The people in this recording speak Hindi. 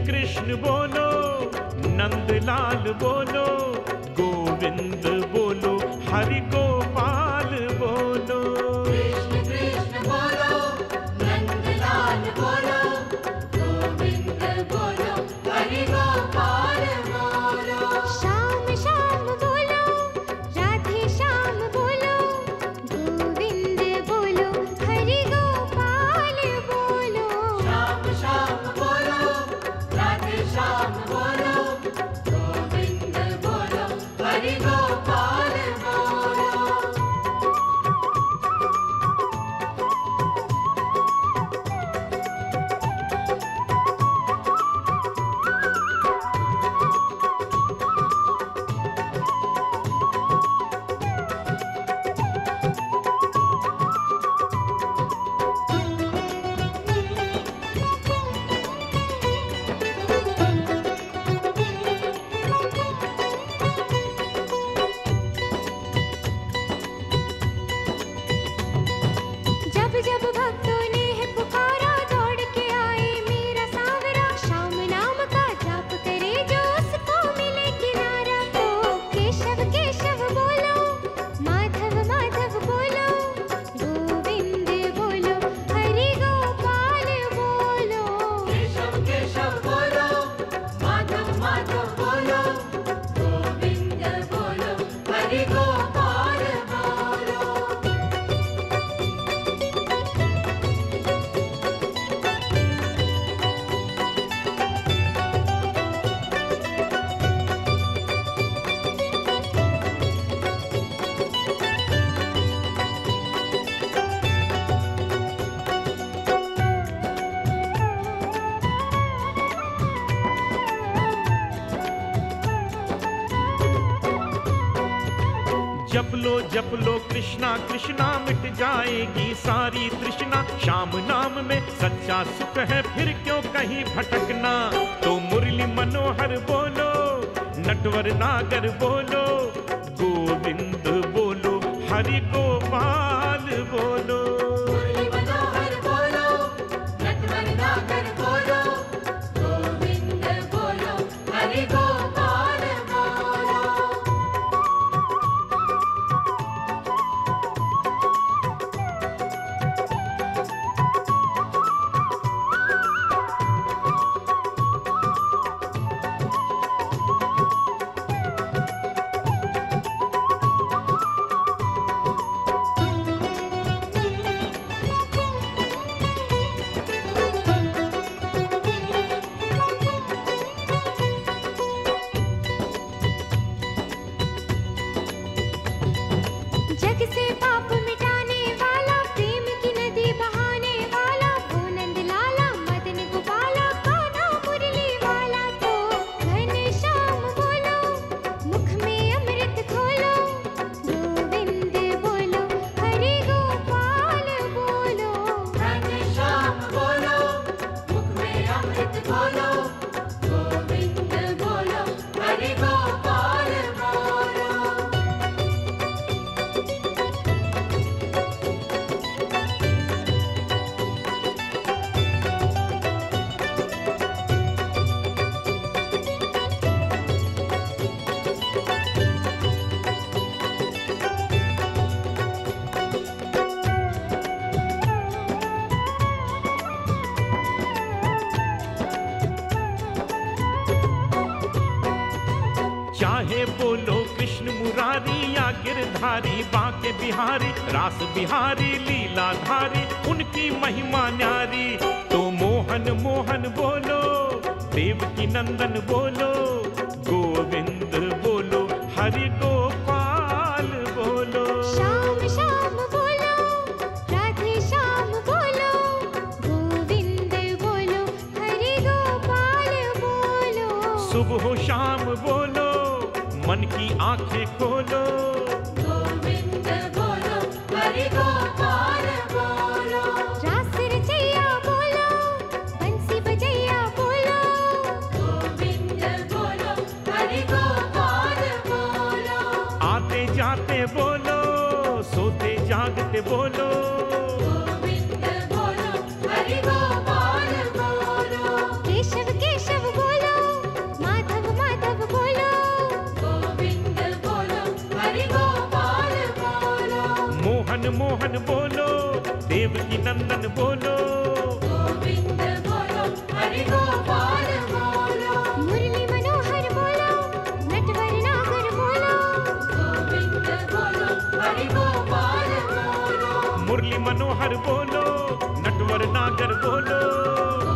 कृष्ण बोलो, नंदलाल बोलो, गोविंद बोलो, हरि गोपाल बोलो। कृष्ण कृष्ण बोलो, नंदलाल बोलो, गोविंद बोलो, हरि गोपाल बोलो। श्याम श्याम बोलो, राधे श्याम बोलो, गोविंद बोलो, हरि गोपाल बोलो। श्याम श्याम बोलो, राधे श्याम बोलो, गोविंद बोलो, हरि गोपाल बोलो। जब जब भक्तों ने है पुकारा, दौड़ के आए मेरा सांवरा। श्याम नाम का जाप करे जो उसको मिले किनारा। तो केशव केशव बोलो, माधव माधव बोलो, गोविंद बोलो, हरि गोपाल बोलो। केशव केशव बोलो, माधव माधव बोलो, गोविंद बोलो, हरि गोपाल बोलो। जप लो कृष्णा कृष्णा, मिट जाएगी सारी तृष्णा। श्याम नाम में सच्चा सुख है, फिर क्यों कहीं भटकना। तो मुरली मनोहर बोलो, नटवर नागर बोलो, गोविंद बोलो, हरि गोपाल बोलो। मुरली मनोहर बोलो, नटवर नागर बोलो, गोविंद बोलो, हरि गोपाल बोलो। जग से पाप मिटाने वाला, प्रेम की नदी बहाने वाला, वो नंदलाला मदन गोपाला, कान्हा मुरली वाला। तो घन श्याम बोलो, मुख में अमृत खोलो, गोविंद बोलो, हरि गोपाल बोलो। घन श्याम बोलो, मुख में अमृत खोलो, गोविंद बोलो, हरि गोपाल बोलो। चाहे बोलो कृष्ण मुरारी या गिरधारी, बांके बिहारी, रास बिहारी, लीलाधारी, उनकी महिमा न्यारी। तो मोहन मोहन बोलो, देवकी नंदन बोलो, गोविंद बोलो, हरि गोपाल बोलो। श्याम श्याम बोलो, राधे श्याम बोलो, गोविंद बोलो, हरि गोपाल बोलो। सुबह शाम बोलो, मन की आंखें खोलो, गोविंद बोलो, हरि गोपाल बोलो। रास रचैया बोलो, बंसी बजैया बोलो, गोविंद बोलो, हरि गोपाल बोलो। आते जाते बोलो, सोते जागते बोलो, गोविंद बोलो, हरि गोपाल बोलो। केशव केशव बोलो, बोलो, देवकी नंदन बोलो। गोविंद बोलो, हरि गोपाल बोलो। मुरली मनोहर बोलो, नटवर नागर बोलो। गोविंद बोलो, हरि गोपाल बोलो। मुरली मनोहर बोलो, नटवर नागर बोलो।